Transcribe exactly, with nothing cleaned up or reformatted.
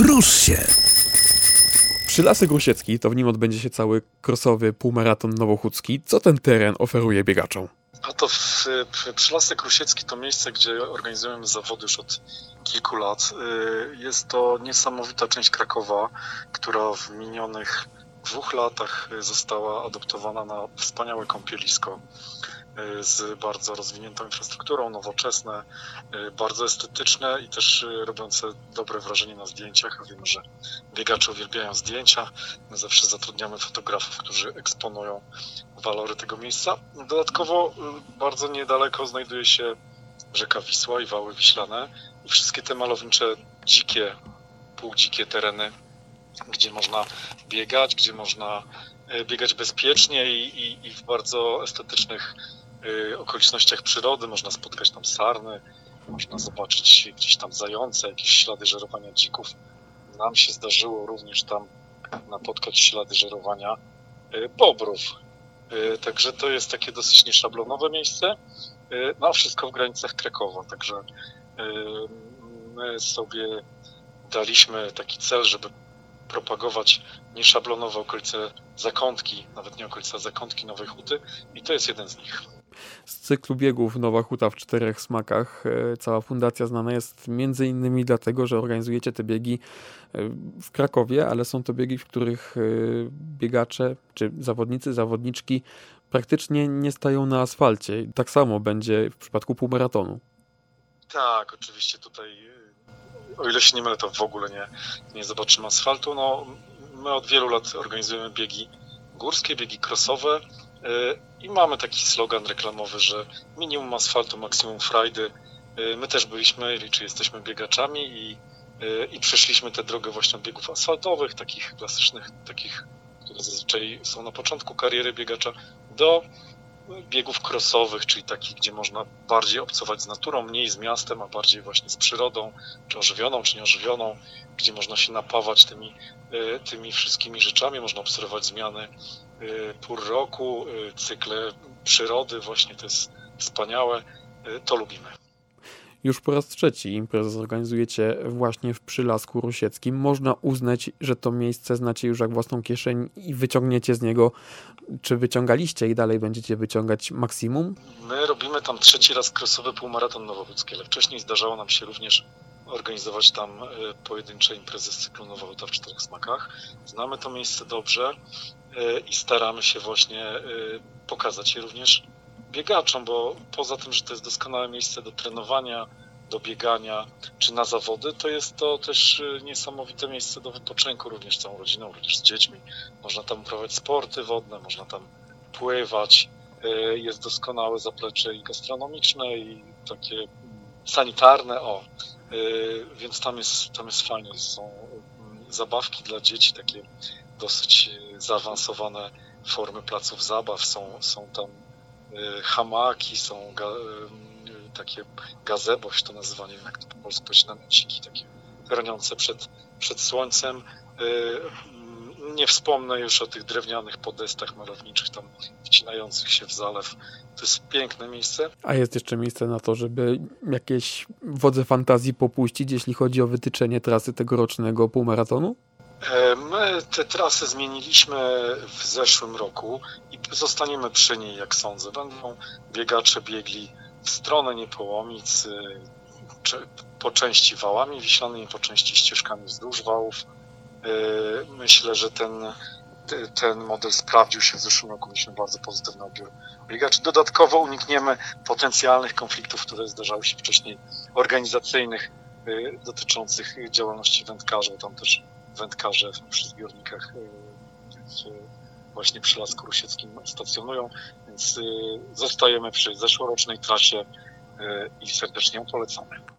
Rusz się! Przylasek Rusiecki, to w nim odbędzie się cały crossowy półmaraton nowochódzki. Co ten teren oferuje biegaczom? A to w, w Przylasek Rusiecki to miejsce, gdzie organizujemy zawody już od kilku lat. Jest to niesamowita część Krakowa, która w minionych dwóch latach została adoptowana na wspaniałe kąpielisko z bardzo rozwiniętą infrastrukturą, nowoczesne, bardzo estetyczne i też robiące dobre wrażenie na zdjęciach. Wiemy, że biegacze uwielbiają zdjęcia. My zawsze zatrudniamy fotografów, którzy eksponują walory tego miejsca. Dodatkowo bardzo niedaleko znajduje się rzeka Wisła i wały wiślane i wszystkie te malownicze, dzikie, półdzikie tereny, gdzie można biegać, gdzie można biegać bezpiecznie i, i, i w bardzo estetycznych okolicznościach przyrody. Można spotkać tam sarny, można zobaczyć gdzieś tam zające, jakieś ślady żerowania dzików. Nam się zdarzyło również tam napotkać ślady żerowania bobrów. Także to jest takie dosyć nieszablonowe miejsce, no a wszystko w granicach Krakowa. Także my sobie daliśmy taki cel, żeby propagować nieszablonowe okolice Zakątki, nawet nie okolice Zakątki, Nowej Huty i to jest jeden z nich. Z cyklu biegów Nowa Huta w czterech smakach cała fundacja znana jest między innymi dlatego, że organizujecie te biegi w Krakowie, ale są to biegi, w których biegacze czy zawodnicy, zawodniczki praktycznie nie stają na asfalcie. Tak samo będzie w przypadku półmaratonu. Tak, oczywiście tutaj, o ile się nie mylę, to w ogóle nie, nie zobaczymy asfaltu. No, my od wielu lat organizujemy biegi górskie, biegi crossowe i mamy taki slogan reklamowy, że minimum asfaltu, maksimum frajdy. My też byliśmy, czy jesteśmy biegaczami i, i przeszliśmy tę drogę właśnie od biegów asfaltowych, takich klasycznych, takich, które zazwyczaj są na początku kariery biegacza, do biegów crossowych, czyli takich, gdzie można bardziej obcować z naturą, mniej z miastem, a bardziej właśnie z przyrodą, czy ożywioną, czy nieożywioną, gdzie można się napawać tymi, tymi wszystkimi rzeczami, można obserwować zmiany pór roku, cykle przyrody, właśnie to jest wspaniałe, to lubimy. Już po raz trzeci imprezę zorganizujecie właśnie w Przylasku Rusieckim. Można uznać, że to miejsce znacie już jak własną kieszeń i wyciągniecie z niego, czy wyciągaliście i dalej będziecie wyciągać maksimum? My robimy tam trzeci raz crossowy półmaraton nowochódzki, ale wcześniej zdarzało nam się również organizować tam pojedyncze imprezy z cyklu Nowa Huta w czterech smakach. Znamy to miejsce dobrze i staramy się właśnie pokazać je również biegaczom, bo poza tym, że to jest doskonałe miejsce do trenowania, do biegania czy na zawody, to jest to też niesamowite miejsce do wypoczynku również całą rodziną, również z dziećmi. Można tam uprawiać sporty wodne, można tam pływać. Jest doskonałe zaplecze i gastronomiczne, i takie sanitarne, o. Więc tam jest, tam jest fajnie. Są zabawki dla dzieci, takie dosyć zaawansowane formy placów zabaw. Są, są tam hamaki, są ga, takie gazebo, się to nazywa, nie wiem jak to po polsku powiedzieć, namociki takie chroniące przed, przed słońcem. Nie wspomnę już o tych drewnianych podestach malowniczych tam wcinających się w zalew. To jest piękne miejsce. A jest jeszcze miejsce na to, żeby jakieś wodze fantazji popuścić, jeśli chodzi o wytyczenie trasy tegorocznego półmaratonu? My te trasy zmieniliśmy w zeszłym roku i zostaniemy przy niej, jak sądzę. Będą biegacze biegli w stronę Niepołomic, po części wałami wiślanymi, po części ścieżkami wzdłuż wałów. Myślę, że ten, ten model sprawdził się w zeszłym roku. Mieliśmy bardzo pozytywny odbiór biegaczy. Dodatkowo unikniemy potencjalnych konfliktów, które zdarzały się wcześniej, organizacyjnych, dotyczących działalności wędkarzy. Tam też wędkarze przy zbiornikach właśnie przy Lasku Rusieckim stacjonują, więc zostajemy przy zeszłorocznej trasie i serdecznie ją polecamy.